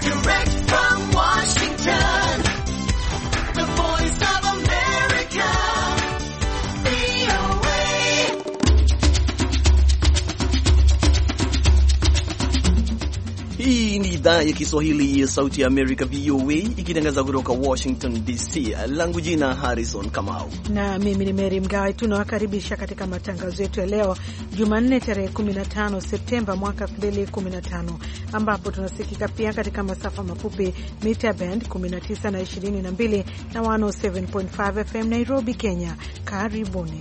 Direct from Washington, the voice of America, VOA. Hii ni idhaa ya Kiswahili ya Sauti ya Amerika, VOA, ikitangaza kutoka Washington DC. Langu jina Harrison Kamau. Na mimi ni Mary Mgawe. Tunawakaribisha katika matangazo yetu ya leo Jumanne tarehe 15 Septemba mwaka 2015, ambapo tunasikika pia katika masafa mafupi mita band 19 na 22 na 107.5 FM Nairobi, Kenya. Karibuni.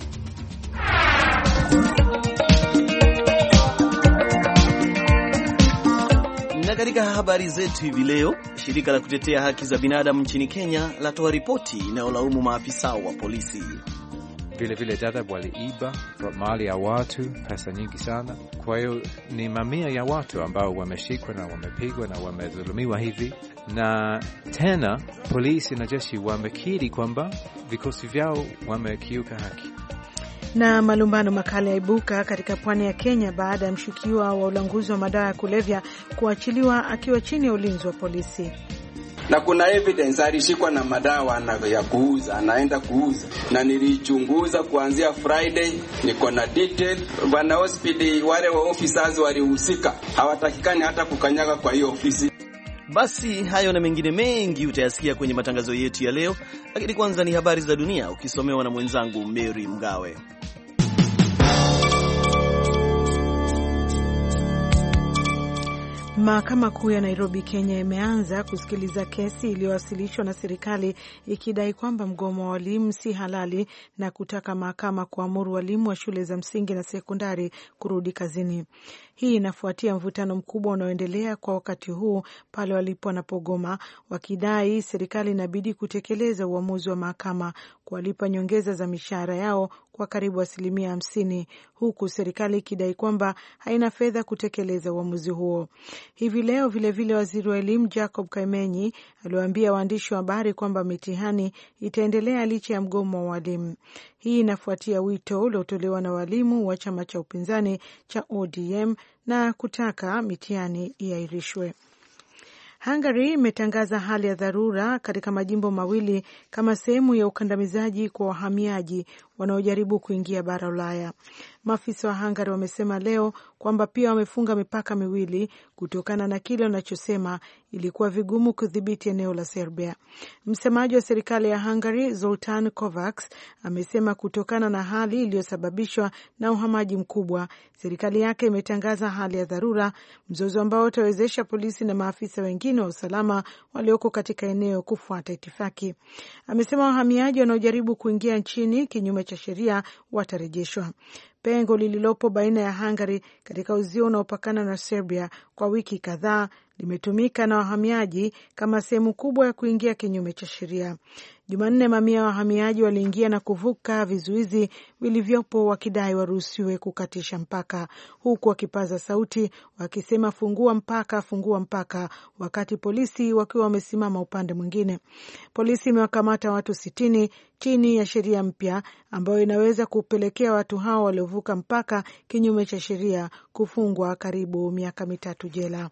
Na katika habari zetu hivi leo, shirika la kutetea haki za binadamu nchini Kenya latoa ripoti inayolaumu maafisa wa polisi. Vile dada waliiba mali ya watu, pesa nyingi sana. Kwa hiyo ni mamia ya watu ambao wameshikwa na wamepigwa na wamedhulumiwa hivi. Na tena polisi na jeshi wamekiri kwamba vikosi vyao wamekiuka haki. Na malumbano makali yaibuka katika pwani ya Kenya baada ya mshukiwa wa ulanguzi wa madawa ya kulevya kuachiliwa akiwa chini ya ulinzi wa polisi. Na kuna evidence alishikwa na madawa ya kuuza, anaenda kuuza. Na nilichunguza kuanzia Friday, niko na detail. Bwana hospitali wale wa officers walihusika, hawatakikani hata kukanyaga kwa hiyo ofisi. Basi hayo na mengine mengi utayasikia kwenye matangazo yetu ya leo, lakini kwanza ni habari za dunia ukisomewa na mwenzangu Mary Mgawe. Mahakama Kuu ya Nairobi, Kenya imeanza kusikiliza kesi iliyowasilishwa na serikali ikidai kwamba mgomo wa walimu si halali na kutaka mahakama kuamuru walimu wa shule za msingi na sekondari kurudi kazini. Hii inafuatia mvutano mkubwa unaoendelea kwa wakati huu pale walipo wanapogoma, wakidai serikali inabidi kutekeleza uamuzi wa mahakama kuwalipa nyongeza za mishahara yao kwa karibu 50%, huku serikali ikidai kwamba haina fedha kutekeleza uamuzi huo. Hivi leo vilevile waziri wa elimu Jacob Kaimenyi aliwaambia waandishi wa habari kwamba mitihani itaendelea licha ya mgomo wa walimu. Hii inafuatia wito uliotolewa na walimu wa chama cha upinzani cha ODM na kutaka mitihani iahirishwe. Hungary imetangaza hali ya dharura katika majimbo mawili kama sehemu ya ukandamizaji kwa wahamiaji wanaojaribu kuingia bara Ulaya. Maafisa wa Hungary wamesema leo kwamba pia wamefunga mipaka miwili kutokana na kile wanachosema ilikuwa vigumu kudhibiti eneo la Serbia. Msemaji wa serikali ya Hungary, Zoltan Kovacs, amesema kutokana na hali iliyosababishwa na uhamaji mkubwa, serikali yake imetangaza hali ya dharura, mzozo ambao utawezesha polisi na maafisa wengine wa usalama walioko katika eneo kufuata itifaki. Amesema wahamiaji wanaojaribu kuingia nchini kinyume cha sheria watarejeshwa. Pengo lililopo baina ya Hungary katika uzio unaopakana na Serbia kwa wiki kadhaa limetumika na wahamiaji kama sehemu kubwa ya kuingia kinyume cha sheria. Jumanne, mamia ya wahamiaji waliingia na kuvuka vizuizi vilivyopo wakidai waruhusiwe kukatisha mpaka, huku wakipaza sauti wakisema fungua mpaka, fungua mpaka, wakati polisi wakiwa wamesimama upande mwingine. Polisi imewakamata watu 60 chini ya sheria mpya ambayo inaweza kupelekea watu hao waliovuka mpaka kinyume cha sheria kufungwa karibu miaka 3 jela.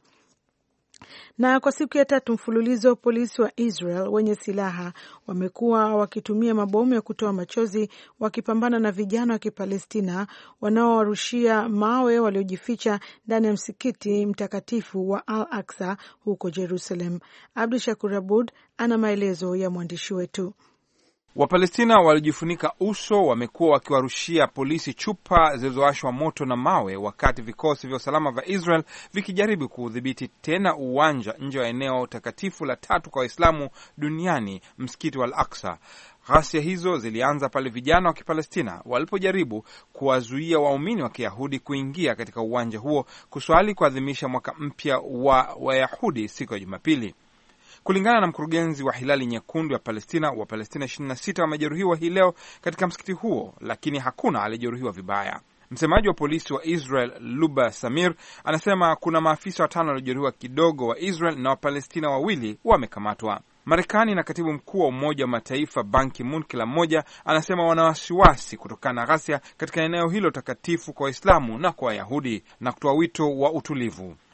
Na kwa siku ya 3 mfululizo, polisi wa Israel wenye silaha wamekuwa wakitumia mabomu ya kutoa machozi wakipambana na vijana wa Kipalestina wanaowarushia mawe waliojificha ndani ya msikiti mtakatifu wa Al-Aqsa huko Jerusalem. Abdu Shakur Abud ana maelezo ya mwandishi wetu. Wapalestina waliojifunika uso wamekuwa wakiwarushia polisi chupa zilizowashwa moto na mawe wakati vikosi vya usalama vya Israel vikijaribu kudhibiti tena uwanja nje wa eneo takatifu la 3 kwa Waislamu duniani, msikiti wa Al-Aqsa. Ghasia hizo zilianza pale vijana wa Kipalestina walipojaribu kuwazuia waumini wa Kiyahudi kuingia katika uwanja huo kuswali kuadhimisha mwaka mpya wa Wayahudi siku ya Jumapili. Kulingana na mkurugenzi wa Hilali Nyekundu ya Palestina, Wapalestina 26 wamejeruhiwa hii leo katika msikiti huo, lakini hakuna aliyejeruhiwa vibaya. Msemaji wa polisi wa Israel, Luba Samir, anasema kuna maafisa 5 waliojeruhiwa kidogo wa Israel na Wapalestina 2 wamekamatwa. Marekani na katibu mkuu wa Umoja wa Mataifa Ban Ki-moon kila mmoja anasema wana wasiwasi kutokana na ghasia katika eneo hilo takatifu kwa Waislamu na kwa Wayahudi na kutoa wito wa utulivu.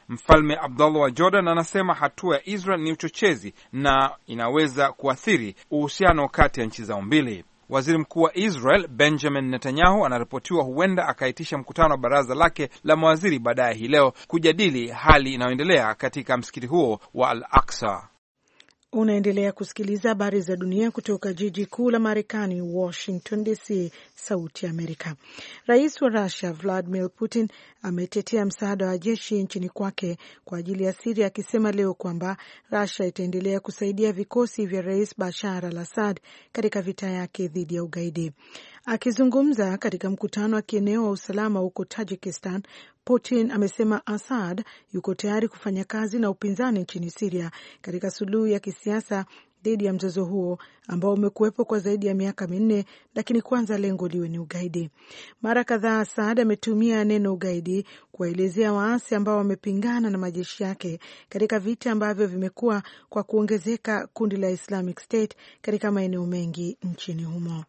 Mfalme Abdullah wa Jordan anasema hatua ya Israel ni uchochezi na inaweza kuathiri uhusiano kati ya nchi zao mbili. Waziri Mkuu wa Israel Benjamin Netanyahu anaripotiwa huenda akaitisha mkutano wa baraza lake la mawaziri baadaye hii leo kujadili hali inayoendelea katika msikiti huo wa Al-Aqsa. Unaendelea kusikiliza habari za dunia kutoka jiji kuu la Marekani, Washington DC, sauti ya Amerika. Rais wa Russia Vladimir Putin ametetea msaada wa jeshi nchini kwake kwa ajili ya Syria, akisema leo kwamba Russia itaendelea kusaidia vikosi vya Rais Bashar al-Assad katika vita yake dhidi ya ugaidi. Akizungumza katika mkutano wa kieneo wa usalama huko Tajikistan, Putin amesema Assad yuko tayari kufanya kazi na upinzani nchini Syria katika suluhu ya kisiasa dhidi ya mzozo huo ambao umekuwepo kwa zaidi ya miaka 4, lakini kwanza lengo liwe ni ugaidi. Mara kadhaa Assad ametumia neno ugaidi kuwaelezea waasi ambao wamepingana na majeshi yake katika vita ambavyo vimekuwa kwa kuongezeka kundi la Islamic State katika maeneo mengi nchini humo.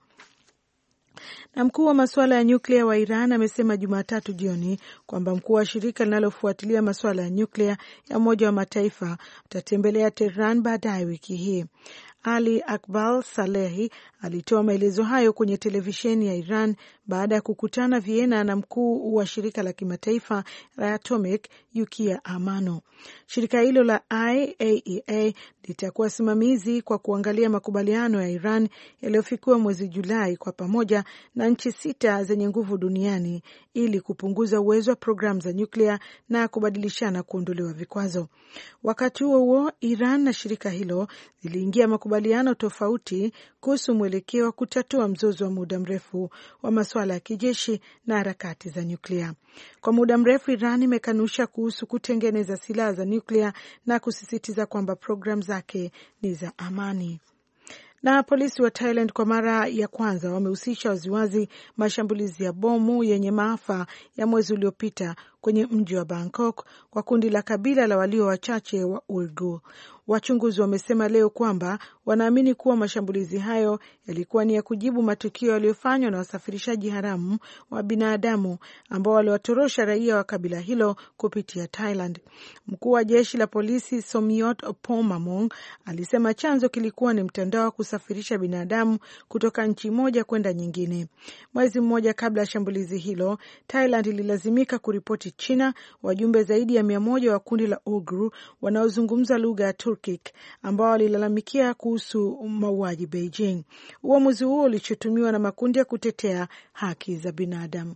Na mkuu wa masuala ya nyuklia wa Iran amesema Jumatatu jioni kwamba mkuu wa shirika linalofuatilia masuala ya nyuklia ya Umoja wa Mataifa atatembelea Tehran baadaye wiki hii. Ali Akbar Salehi alitoa maelezo hayo kwenye televisheni ya Iran baada ya kukutana Vienna na mkuu wa shirika la kimataifa la Atomic Yukiya Amano. Shirika hilo la IAEA litakuwa simamizi kwa kuangalia makubaliano ya Iran yaliyofikiwa mwezi Julai kwa pamoja na nchi 6 zenye nguvu duniani ili kupunguza uwezo wa programu za nyuklia na kubadilishana kuondolewa vikwazo. Wakati huo huo, Iran na shirika hilo ziliingia makubaliano tofauti kuhusu mwelekeo wa kutatua mzozo wa muda mrefu wa masuala ya kijeshi na harakati za nyuklia. Kwa muda mrefu Iran imekanusha kuhusu kutengeneza silaha za nyuklia na kusisitiza kwamba programu zake ni za amani. Na polisi wa Thailand kwa mara ya kwanza wamehusisha waziwazi mashambulizi ya bomu yenye maafa ya mwezi uliopita kwenye mji wa Bangkok kwa kundi la kabila la walio wachache wa Uyghur. Wachunguzi wamesema leo kwamba wanaamini kuwa mashambulizi hayo yalikuwa ni ya kujibu matukio yaliyofanywa na wasafirishaji haramu wa binadamu ambao waliwatorosha raia wa kabila hilo kupitia Thailand. Mkuu wa jeshi la polisi Somyot Pomamong alisema chanzo kilikuwa ni mtandao wa kusafirisha binadamu kutoka nchi moja kwenda nyingine. Mwezi mmoja kabla ya shambulizi hilo, Thailand ililazimika kuripoti China wajumbe zaidi ya 100 wa kundi la Uyghur wanaozungumza lugha ya Turkic ambao walilalamikia kuhusu mauaji Beijing. Uamuzi huo ulishutumiwa na makundi ya kutetea haki za binadamu.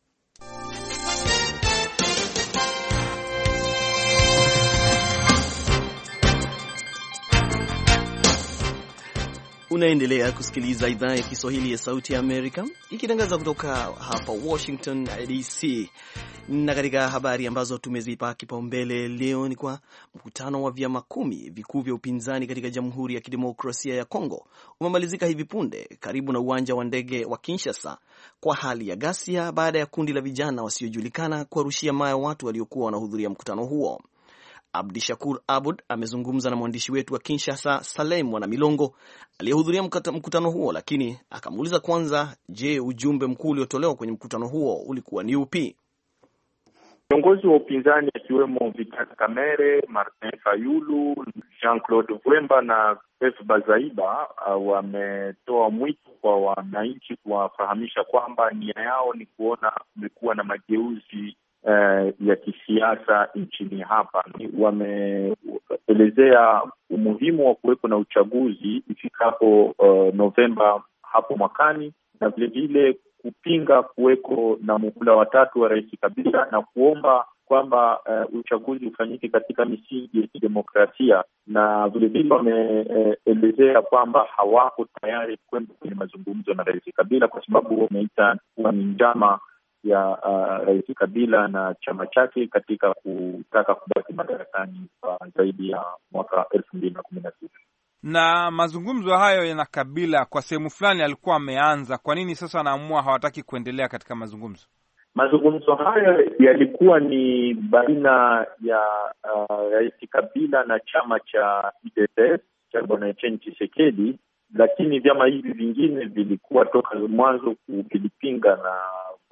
Unaendelea kusikiliza idhaa ya Kiswahili ya Sauti ya Amerika ikitangaza kutoka hapa Washington DC. Na katika habari ambazo tumezipa kipaumbele leo ni kwa mkutano wa vyama 10 vikuu vya upinzani katika Jamhuri ya Kidemokrasia ya Kongo umemalizika hivi punde karibu na uwanja wa ndege wa Kinshasa kwa hali ya ghasia baada ya kundi la vijana wasiojulikana kuwarushia mawe watu waliokuwa wanahudhuria mkutano huo. Abdishakur Abud amezungumza na mwandishi wetu wa Kinshasa Salem Mwanamilongo aliyehudhuria mkutano huo, lakini akamuuliza kwanza, je, ujumbe mkuu uliotolewa kwenye mkutano huo ulikuwa ni upi? Viongozi wa upinzani akiwemo Vital Kamerhe, Martin Fayulu, Jean-Claude Vwemba na Pef Bazaiba wametoa mwito kwa wananchi kuwafahamisha kwamba nia yao ni kuona kumekuwa na mageuzi ya kisiasa nchini hapa. Wameelezea umuhimu wa kuwepo na uchaguzi ifikapo Novemba hapo mwakani, na vilevile kupinga kuweko na muhula watatu wa Rais Kabila na kuomba kwamba uchaguzi ufanyike katika misingi ya kidemokrasia, na vilevile wameelezea kwamba hawako tayari kwenda kwenye mazungumzo na Rais Kabila kwa sababu wameita kuwa ni njama ya Rais Kabila na chama chake katika kutaka kubaki madarakani kwa zaidi ya mwaka 2016. Na mazungumzo hayo yana Kabila kwa sehemu fulani alikuwa ameanza. Kwa nini sasa wanaamua hawataki kuendelea katika mazungumzo? Mazungumzo hayo yalikuwa ni baina ya Rais Kabila na chama cha UDPS cha Bwana Etienne Tshisekedi, lakini vyama hivi vingine vilikuwa toka mwanzo vilipinga na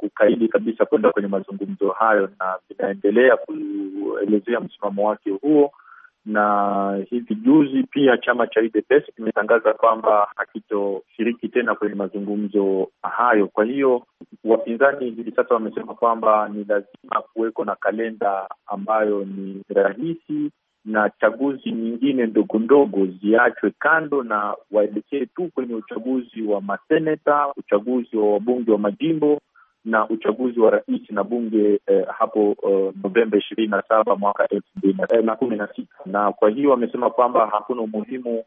kukaidi kabisa kwenda kwenye mazungumzo hayo na vinaendelea kuelezea msimamo wake huo. Na hivi juzi pia chama cha UDPS kimetangaza kwamba hakitoshiriki tena kwenye mazungumzo hayo. Kwa hiyo wapinzani hivi sasa wamesema kwamba ni lazima kuweko na kalenda ambayo ni rahisi na chaguzi nyingine ndogo ndogo ziachwe kando na waelekee tu kwenye uchaguzi wa maseneta, uchaguzi wa wabunge wa majimbo na uchaguzi wa rais na bunge hapo Novemba 27 mwaka 2016. Na kwa hiyo wamesema kwamba hakuna umuhimu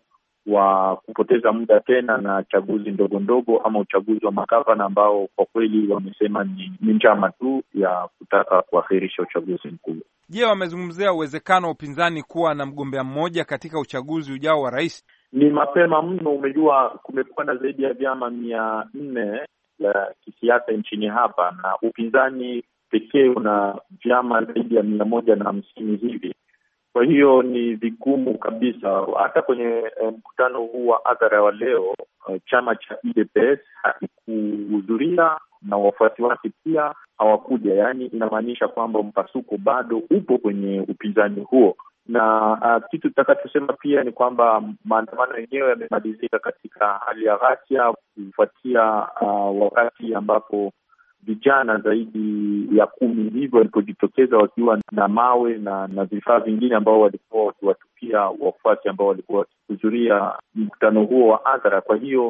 wa kupoteza muda tena na chaguzi ndogo ndogo ama uchaguzi wa magavana ambao kwa kweli wamesema ni njama tu ya kutaka kuahirisha uchaguzi mkuu. Je, wamezungumzia uwezekano wa upinzani kuwa na mgombea mmoja katika uchaguzi ujao wa rais? Ni mapema mno. Umejua kumekuwa na zaidi ya vyama 400 la kisiasa nchini hapa na upinzani pekee una vyama zaidi ya 150 hivi. Kwa hiyo ni vigumu kabisa. Hata kwenye mkutano huu wa hadhara wa leo, chama cha UDPS hakikuhudhuria na wafuasi wake pia hawakuja. Yaani inamaanisha kwamba mpasuko bado upo kwenye upinzani huo. Na kitu tutakachosema pia ni kwamba maandamano yenyewe yamemalizika katika hali ya ghasia kufuatia wakati ambapo vijana zaidi ya 10 hivyo walipojitokeza wakiwa na mawe na vifaa vingine ambao walikuwa wakiwatupia wafuasi ambao walikuwa wakihudhuria mkutano huo wa hadhara. Kwa hiyo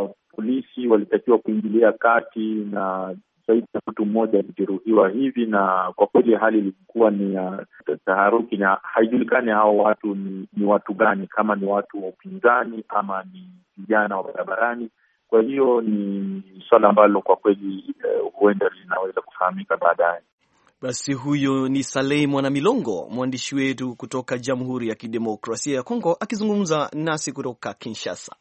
polisi walitakiwa kuingilia kati na zaidi ya mtu mmoja alijeruhiwa hivi, na kwa kweli hali ilikuwa ni ya taharuki na haijulikani hao watu ni watu gani, kama ni watu wa upinzani ama ni vijana wa barabarani. Kwa hiyo ni swala ambalo kwa kweli huenda linaweza kufahamika baadaye. Basi huyo ni Saleh Mwanamilongo, mwandishi wetu kutoka Jamhuri ya Kidemokrasia ya Kongo, akizungumza nasi kutoka Kinshasa.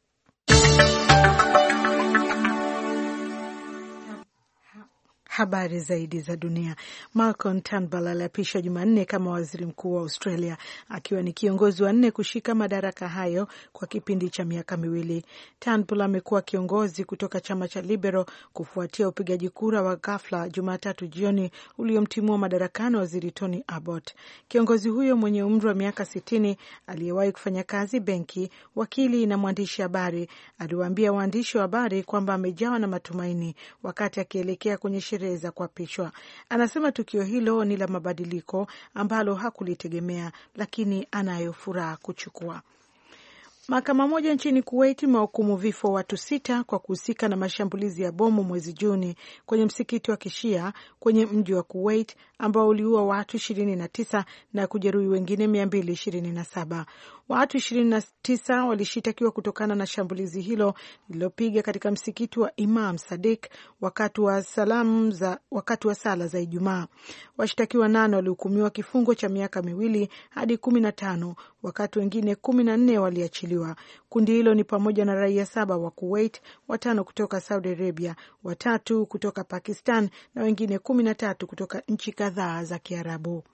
Habari zaidi za dunia. Malcolm Turnbull aliapishwa Jumanne kama waziri mkuu wa Australia, akiwa ni kiongozi wa 4 kushika madaraka hayo kwa kipindi cha miaka 2. Turnbull amekuwa kiongozi kutoka chama cha Liberal kufuatia upigaji kura wa ghafla Jumatatu jioni uliomtimua madarakani waziri Tony Abbott. Kiongozi huyo mwenye umri wa miaka 60 aliyewahi kufanya kazi benki, wakili na mwandishi habari aliwaambia waandishi wa habari kwamba amejawa na matumaini wakati akielekea kwenye za kuapishwa. Anasema tukio hilo ni la mabadiliko ambalo hakulitegemea, lakini anayo furaha kuchukua. Mahakama moja nchini Kuwait imehukumu vifo watu 6 kwa kuhusika na mashambulizi ya bomu mwezi Juni kwenye msikiti wa Kishia kwenye mji wa Kuwait ambao uliua watu 29 na kujeruhi wengine 227. Watu 29 walishitakiwa kutokana na shambulizi hilo lililopiga katika msikiti wa Imam Sadiq wakati wa sala za Ijumaa. Washtakiwa 8 walihukumiwa kifungo cha miaka 2 hadi 15, wakati wengine 14 waliachiliwa. Kundi hilo ni pamoja na raia 7 wa Kuwait, 5 kutoka Saudi Arabia, 3 kutoka Pakistan na wengine 13 kutoka nchi kadhaa za Kiarabu.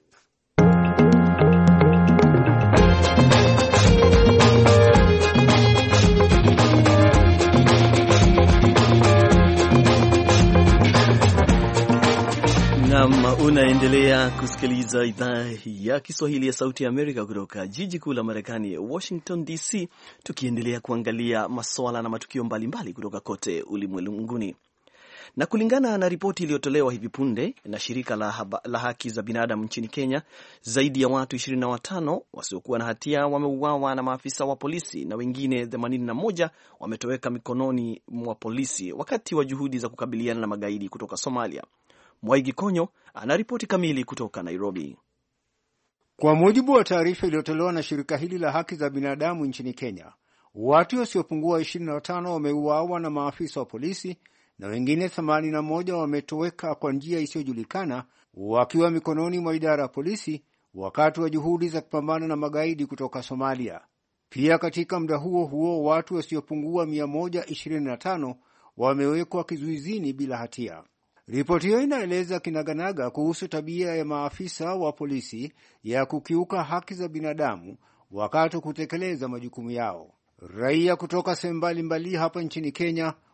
Unaendelea kusikiliza idhaa ya Kiswahili ya Sauti ya Amerika kutoka jiji kuu la Marekani, Washington DC, tukiendelea kuangalia masuala na matukio mbalimbali kutoka kote ulimwenguni. Na kulingana na ripoti iliyotolewa hivi punde na shirika la haki za binadamu nchini Kenya, zaidi ya watu 25 wasiokuwa na hatia wameuawa na maafisa wa polisi na wengine 81 wametoweka mikononi mwa polisi wakati wa juhudi za kukabiliana na magaidi kutoka Somalia. Mwaigi Konyo ana ripoti kamili kutoka Nairobi. Kwa mujibu wa taarifa iliyotolewa na shirika hili la haki za binadamu nchini Kenya, watu wasiopungua 25 wameuawa na maafisa wa polisi na wengine 81 wametoweka kwa njia isiyojulikana wakiwa mikononi mwa idara ya polisi wakati wa juhudi za kupambana na magaidi kutoka Somalia. Pia katika muda huo huo watu wasiopungua 125 wamewekwa kizuizini bila hatia. Ripoti hiyo inaeleza kinaganaga kuhusu tabia ya maafisa wa polisi ya kukiuka haki za binadamu wakati kutekeleza majukumu yao. Raia kutoka sehemu mbalimbali hapa nchini Kenya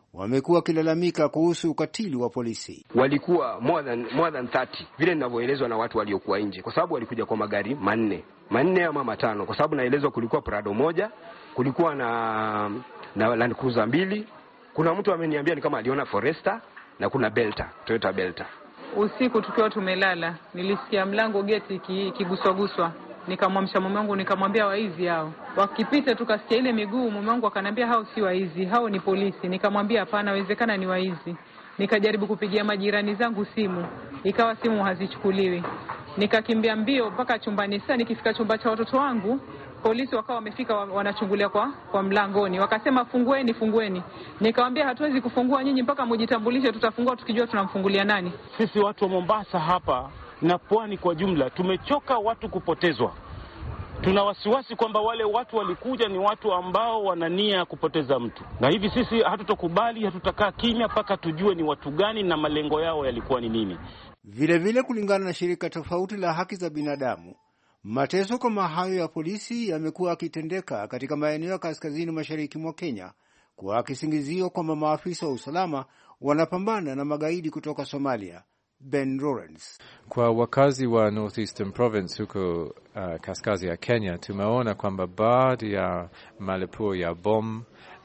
wamekuwa wakilalamika kuhusu ukatili wa polisi. Walikuwa more than 30 vile ninavyoelezwa na watu waliokuwa nje, kwa sababu walikuja kwa magari manne ama matano, kwa sababu naelezwa kulikuwa Prado moja, kulikuwa na Land Cruiser 2, kuna mtu ameniambia ni kama aliona Forester, na kuna Toyota Belta. Usiku tukiwa tumelala, nilisikia mlango geti kiguswa. Nikamwamsha mume wangu, nikamwambia waizi hao. Wakipita tukasikia ile miguu, mume wangu akaniambia hao si waizi, hao ni polisi. Nikamwambia hapana, inawezekana ni waizi. Nikajaribu kupigia majirani zangu simu, ikawa simu hazichukuliwi. Nikakimbia mbio mpaka chumbani. Sasa nikifika chumba cha watoto wangu, polisi wakawa wamefika, wanachungulia kwa mlangoni. Wakasema fungueni. Nikamwambia hatuwezi kufungua nyinyi mpaka mujitambulishe, tutafungua tukijua tunamfungulia nani. Sisi watu wa Mombasa hapa na pwani kwa jumla tumechoka watu kupotezwa. Tuna wasiwasi kwamba wale watu walikuja ni watu ambao wana nia ya kupoteza mtu. Na hivi sisi hatutokubali, hatutakaa kimya mpaka tujue ni watu gani na malengo yao yalikuwa ni nini. Vile kulingana na shirika tofauti la haki za binadamu, mateso kama hayo ya polisi yamekuwa yakitendeka katika maeneo ya kaskazini mashariki mwa Kenya kwa kisingizio kwamba maafisa wa usalama wanapambana na magaidi kutoka Somalia. Ben Lawrence. Kwa wakazi wa Northeastern Province huko kaskazini ya Kenya, tumeona kwamba baadhi ya malipuo ya bomu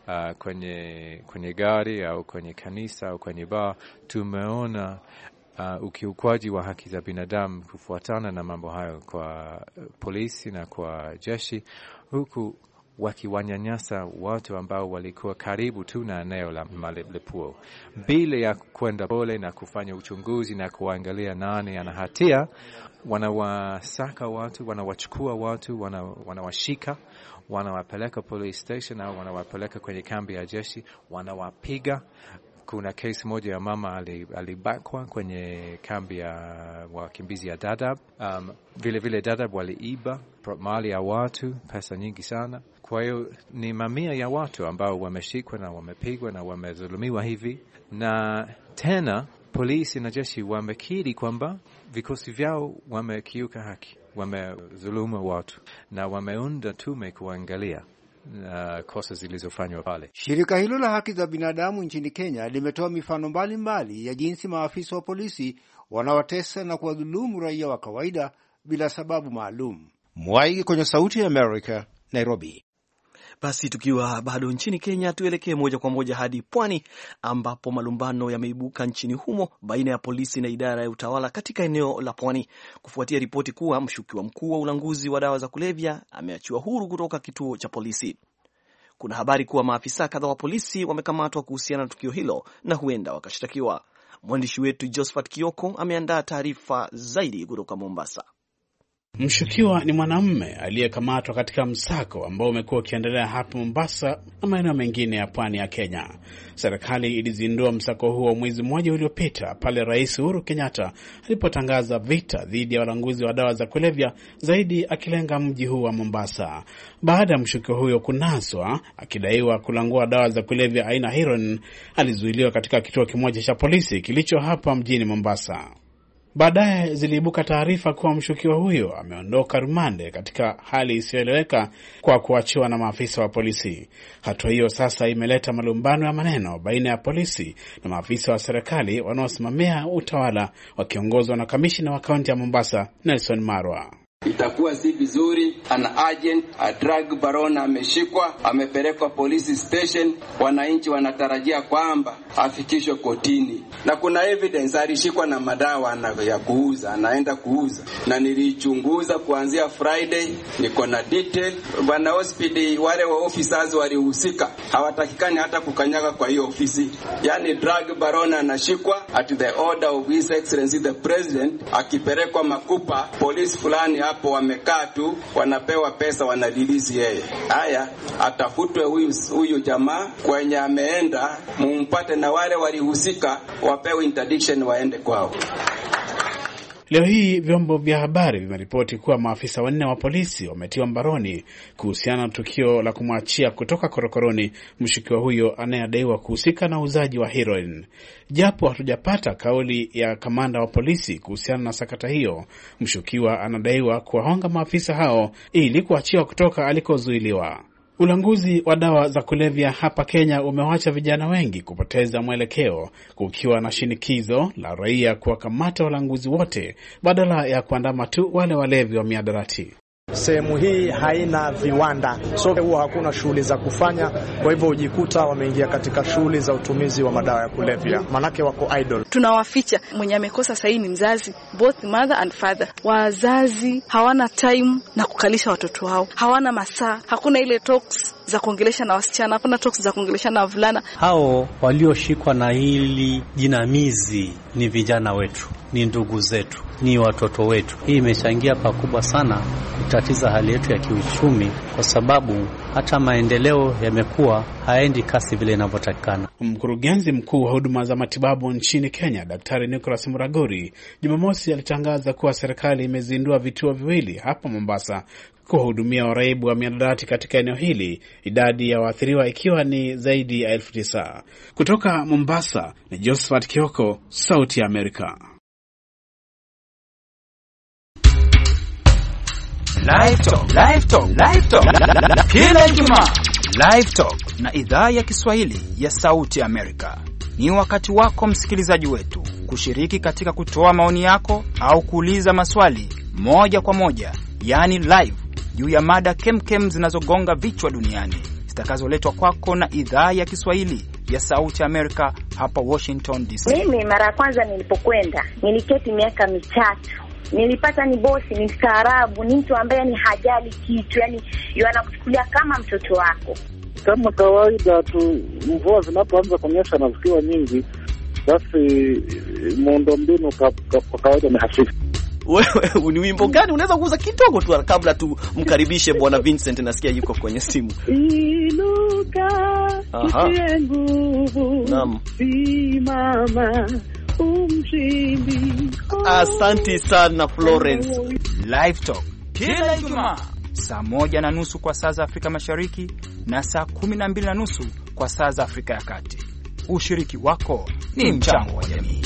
kwenye gari au kwenye kanisa au kwenye bar, tumeona ukiukwaji wa haki za binadamu kufuatana na mambo hayo kwa polisi na kwa jeshi, huku wakiwanyanyasa watu ambao walikuwa karibu tu na eneo la malipuo. Bila ya kwenda pole na kufanya uchunguzi na kuangalia nani ana hatia, wanawasaka watu, wanawachukua watu, wanawashika, wanawapeleka police station au wanawapeleka kwenye kambi ya jeshi, wanawapiga. Kuna kesi moja ya mama alibakwa kwenye kambi ya wakimbizi ya Dadaab. Vile Dadaab waliiba mali ya watu, pesa nyingi sana. Kwa hiyo ni mamia ya watu ambao wameshikwa na wamepigwa na wamezulumiwa hivi. Na tena polisi na jeshi wamekiri kwamba vikosi vyao wamekiuka haki, wamezulumu watu na wameunda tume kuangalia kosa zilizofanywa pale. Shirika hilo la haki za binadamu nchini Kenya limetoa mifano mbalimbali ya jinsi maafisa wa polisi wanawatesa na kuwadhulumu raia wa kawaida bila sababu maalum. Mwaigi kwenye Sauti ya Amerika, Nairobi. Basi tukiwa bado nchini Kenya, tuelekee moja kwa moja hadi pwani ambapo malumbano yameibuka nchini humo baina ya polisi na idara ya utawala katika eneo la pwani kufuatia ripoti kuwa mshukiwa mkuu wa ulanguzi wa dawa za kulevya ameachiwa huru kutoka kituo cha polisi. Kuna habari kuwa maafisa kadhaa wa polisi wamekamatwa kuhusiana na tukio hilo na huenda wakashtakiwa. Mwandishi wetu Josephat Kioko ameandaa taarifa zaidi kutoka Mombasa. Mshukiwa ni mwanamume aliyekamatwa katika msako ambao umekuwa ukiendelea hapa Mombasa na maeneo mengine ya pwani ya Kenya. Serikali ilizindua msako huo mwezi mmoja uliopita pale Rais Uhuru Kenyatta alipotangaza vita dhidi ya walanguzi wa dawa za kulevya, zaidi akilenga mji huu wa Mombasa. Baada ya mshukiwa huyo kunaswa akidaiwa kulangua dawa za kulevya aina heroin, alizuiliwa katika kituo kimoja cha polisi kilicho hapa mjini Mombasa. Baadaye ziliibuka taarifa kuwa mshukiwa huyo ameondoka rumande katika hali isiyoeleweka kwa kuachiwa na maafisa wa polisi. Hatua hiyo sasa imeleta malumbano ya maneno baina ya polisi na maafisa wa serikali wanaosimamia utawala wakiongozwa na kamishina wa kaunti ya Mombasa, Nelson Marwa. Itakuwa si vizuri an agent, a drug baron ameshikwa, amepelekwa police station, wananchi wanatarajia kwamba afikishwe kotini. Na kuna evidence alishikwa na madawa ya kuuza, anaenda kuuza. Na nilichunguza kuanzia Friday, niko na detail. Bwana hospitali wale wa officers walihusika, hawatakikani hata kukanyaga kwa hiyo ofisi. Yani drug baron anashikwa at the order of His Excellency the President, akipelekwa Makupa, police fulani hapo wamekaa tu wanapewa pesa wanadilizi yeye. Haya, atafutwe huyu jamaa kwenye ameenda, mumpate na wale walihusika wapewe interdiction waende kwao. Leo hii vyombo vya habari vimeripoti kuwa maafisa 4 wa polisi wametiwa mbaroni kuhusiana na tukio la kumwachia kutoka korokoroni mshukiwa huyo anayedaiwa kuhusika na uzaji wa heroin. Japo hatujapata kauli ya kamanda wa polisi kuhusiana na sakata hiyo, mshukiwa anadaiwa kuwahonga maafisa hao ili kuachiwa kutoka alikozuiliwa. Ulanguzi wa dawa za kulevya hapa Kenya umewacha vijana wengi kupoteza mwelekeo, kukiwa na shinikizo la raia kuwakamata walanguzi wote badala ya kuandama tu wale walevi wa miadarati. Sehemu hii haina viwanda, so huwa hakuna shughuli za kufanya, kwa hivyo hujikuta wameingia katika shughuli za utumizi wa madawa ya kulevya, manake wako idle. Tunawaficha. Mwenye amekosa sahihi ni mzazi, both mother and father. Wazazi hawana time na kukalisha watoto wao, hawana masaa, hakuna ile talks za kuongelesha na wasichana, hakuna talks za kuongelesha na wavulana. Hao walioshikwa na hili jinamizi ni vijana wetu, ni ndugu zetu, ni watoto wetu. Hii imechangia pakubwa sana kutatiza hali yetu ya kiuchumi, kwa sababu hata maendeleo yamekuwa haendi kasi vile inavyotakikana. Mkurugenzi mkuu wa huduma za matibabu nchini Kenya, Daktari Nicholas Muragori, Jumamosi alitangaza kuwa serikali imezindua vituo viwili hapa Mombasa kuhudumia waraibu wa miadarati katika eneo hili, idadi ya waathiriwa ikiwa ni zaidi ya 9,000. Kutoka Mombasa ni Josephat Kioko, Sauti ya Amerika. Live Talk. Kila Ijumaa Live Talk na idhaa ya Kiswahili ya Sauti ya Amerika. Ni wakati wako msikilizaji wetu kushiriki katika kutoa maoni yako au kuuliza maswali moja kwa moja, yani live, juu ya mada kemkem zinazogonga vichwa duniani, zitakazoletwa kwako na idhaa ya Kiswahili ya Sauti ya Amerika hapa Washington DC. Mimi mara ya kwanza nilipokwenda, niliketi miaka 3. Nilipata ni bosi, ni mstaarabu, ni mtu ambaye ni hajali kitu, yani anakuchukulia kama mtoto wako. Kama kawaida tu, mvua zinapoanza kunyesha na zikiwa nyingi, basi muundombinu kwa kawaida ni hafifu. Wewe ni wimbo gani unaweza kuuza kidogo tu kabla tu mkaribishe Bwana Vincent, nasikia yuko kwenye simu. Inuka kitie nguvu, simama umshindi. Asante sana Florence. Live Talk kila Ijumaa saa 1:30 kwa saa za Afrika Mashariki na saa 12:30 kwa saa za Afrika ya Kati. Ushiriki wako ni mchango wa jamii.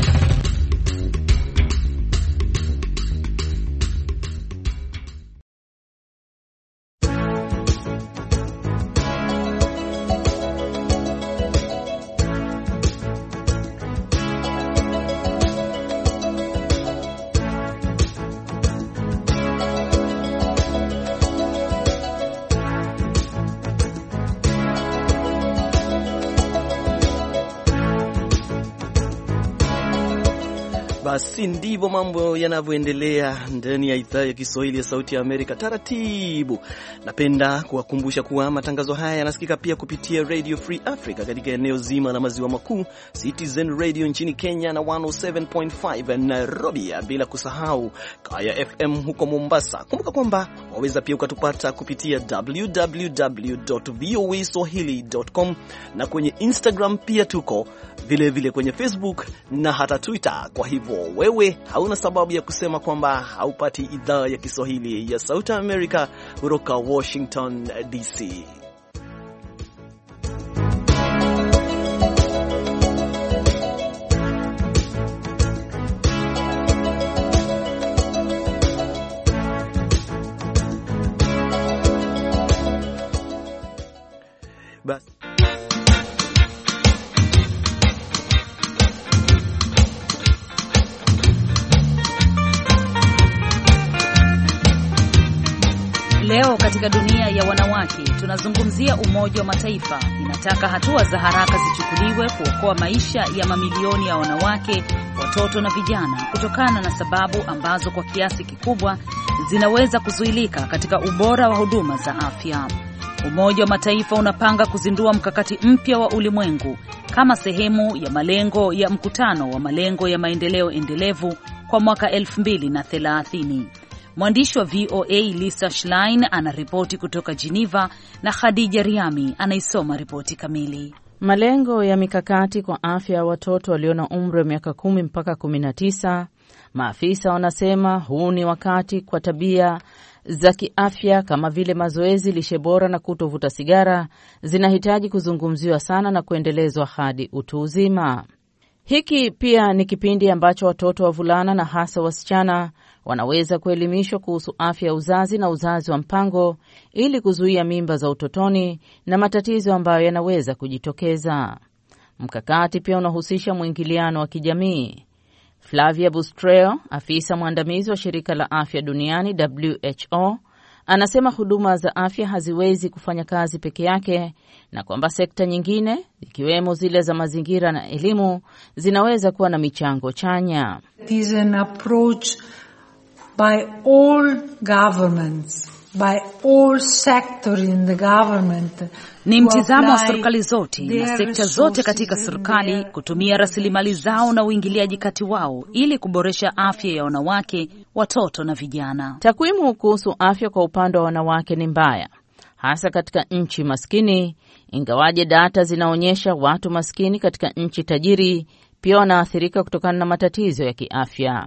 Basi ndivyo mambo yanavyoendelea ndani ya idhaa ya Kiswahili ya Sauti ya Amerika. Taratibu napenda kuwakumbusha kuwa matangazo haya yanasikika pia kupitia Radio Free Africa katika eneo zima la maziwa makuu, Citizen Radio nchini Kenya na 107.5 Nairobi, bila kusahau Kaya FM huko Mombasa. Kumbuka kwamba waweza pia ukatupata kupitia www.voaswahili.com, na kwenye Instagram pia tuko vile kwenye Facebook na hata Twitter. Kwa hivyo wewe hauna sababu ya kusema kwamba haupati idhaa ya Kiswahili ya Sauti ya Amerika kutoka Washington DC. Basi leo katika dunia ya wanawake tunazungumzia Umoja wa Mataifa inataka hatua za haraka zichukuliwe kuokoa maisha ya mamilioni ya wanawake, watoto na vijana kutokana na sababu ambazo kwa kiasi kikubwa zinaweza kuzuilika katika ubora wa huduma za afya. Umoja wa Mataifa unapanga kuzindua mkakati mpya wa ulimwengu kama sehemu ya malengo ya mkutano wa malengo ya maendeleo endelevu kwa mwaka 2030. Mwandishi wa VOA Lisa Schlein anaripoti kutoka Geneva na Khadija Riami anaisoma ripoti kamili. Malengo ya mikakati kwa afya ya watoto walio na umri wa miaka 10 mpaka 19. Maafisa wanasema huu ni wakati kwa tabia za kiafya kama vile mazoezi, lishe bora na kutovuta sigara zinahitaji kuzungumziwa sana na kuendelezwa hadi utu uzima. Hiki pia ni kipindi ambacho watoto wavulana na hasa wasichana wanaweza kuelimishwa kuhusu afya ya uzazi na uzazi wa mpango ili kuzuia mimba za utotoni na matatizo ambayo yanaweza kujitokeza. Mkakati pia unahusisha mwingiliano wa kijamii. Flavia Bustreo, afisa mwandamizi wa shirika la afya duniani WHO, anasema huduma za afya haziwezi kufanya kazi peke yake na kwamba sekta nyingine ikiwemo zile za mazingira na elimu zinaweza kuwa na michango chanya. It is an approach by all governments, by all sectors in the government. Ni mtizamo wa serikali zote na sekta zote katika serikali kutumia rasilimali zao na uingiliaji kati wao ili kuboresha afya ya wanawake, watoto na vijana. Takwimu kuhusu afya kwa upande wa wanawake ni mbaya, hasa katika nchi maskini, ingawaje data zinaonyesha watu maskini katika nchi tajiri pia wanaathirika kutokana na matatizo ya kiafya.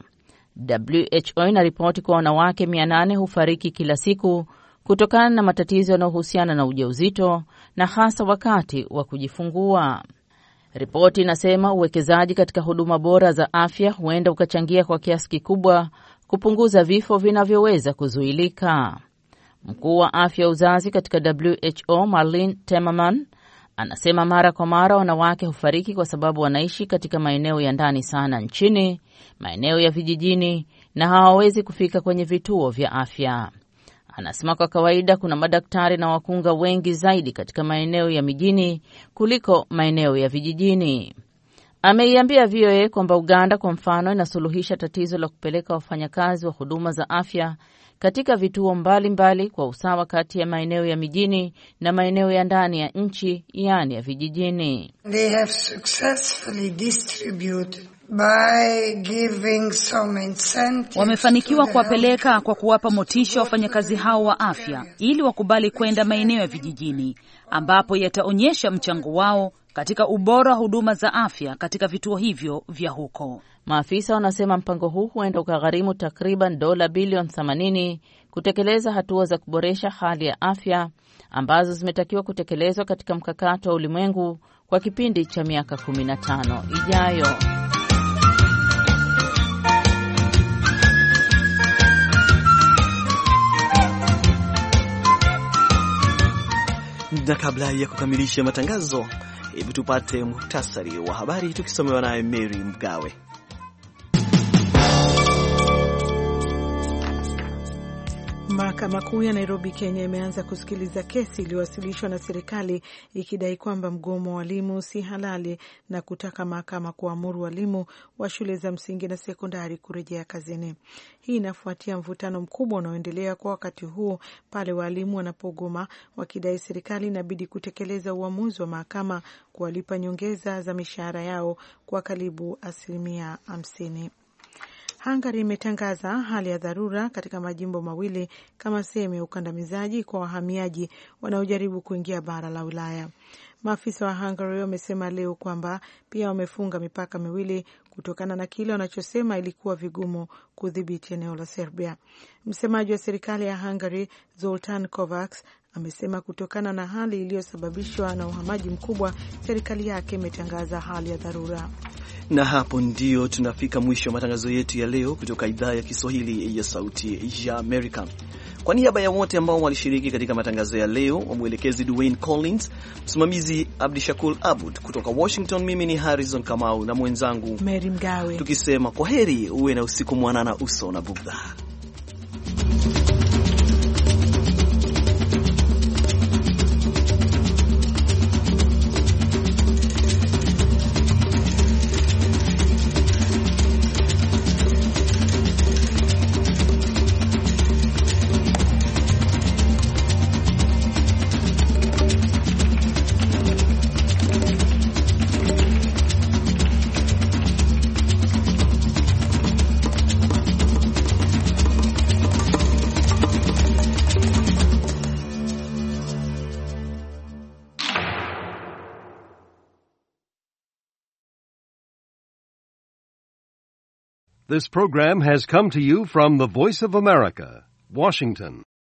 WHO inaripoti kwa wanawake 800 hufariki kila siku kutokana na matatizo yanayohusiana na ujauzito na hasa wakati wa kujifungua. Ripoti inasema uwekezaji katika huduma bora za afya huenda ukachangia kwa kiasi kikubwa kupunguza vifo vinavyoweza kuzuilika. Mkuu wa afya ya uzazi katika WHO, Marlene Temerman, anasema mara kwa mara wanawake hufariki kwa sababu wanaishi katika maeneo ya ndani sana nchini, maeneo ya vijijini na hawawezi kufika kwenye vituo vya afya. Anasema kwa kawaida kuna madaktari na wakunga wengi zaidi katika maeneo ya mijini kuliko maeneo ya vijijini. Ameiambia VOA kwamba Uganda kwa mfano inasuluhisha tatizo la kupeleka wafanyakazi wa huduma za afya katika vituo mbalimbali kwa usawa kati ya maeneo ya mijini na maeneo ya ndani ya nchi, yani ya vijijini. They have successfully distributed by giving some incentives. Wamefanikiwa kuwapeleka kwa kuwapa motisha wafanyakazi hao wa afya ili wakubali kwenda maeneo ya vijijini ambapo yataonyesha mchango wao katika ubora wa huduma za afya katika vituo hivyo vya huko. Maafisa wanasema mpango huu huenda ukagharimu takriban dola bilioni 80 kutekeleza hatua za kuboresha hali ya afya ambazo zimetakiwa kutekelezwa katika mkakati wa ulimwengu kwa kipindi cha miaka 15 ijayo. Na kabla ya kukamilisha matangazo, hebu tupate muhtasari wa habari tukisomewa naye Mary Mgawe. Mahakama Kuu ya Nairobi, Kenya imeanza kusikiliza kesi iliyowasilishwa na serikali ikidai kwamba mgomo wa walimu si halali na kutaka mahakama kuamuru walimu wa shule za msingi na sekondari kurejea kazini. Hii inafuatia mvutano mkubwa unaoendelea kwa wakati huu pale walimu wanapogoma wakidai serikali inabidi kutekeleza uamuzi wa mahakama kuwalipa nyongeza za mishahara yao kwa karibu 50%. Hungary imetangaza hali ya dharura katika majimbo mawili kama sehemu ya ukandamizaji kwa wahamiaji wanaojaribu kuingia bara la Ulaya. Maafisa wa Hungary wamesema leo kwamba pia wamefunga mipaka miwili kutokana na kile wanachosema ilikuwa vigumu kudhibiti eneo la Serbia. Msemaji wa serikali ya Hungary, Zoltan Kovacs, amesema kutokana na hali iliyosababishwa na uhamaji mkubwa, serikali yake imetangaza hali ya dharura. Na hapo ndio tunafika mwisho wa matangazo yetu ya leo kutoka idhaa ya Kiswahili ya Sauti ya Amerika. Kwa niaba ya wote ambao walishiriki katika matangazo ya leo, mwelekezi Dwayne Collins, msimamizi Abdishakur Abud kutoka Washington, mimi ni Harrison Kamau na mwenzangu Mary Mgawe, tukisema kwaheri, uwe na usiku mwanana uso na bugdha. This program has come to you from the Voice of America, Washington.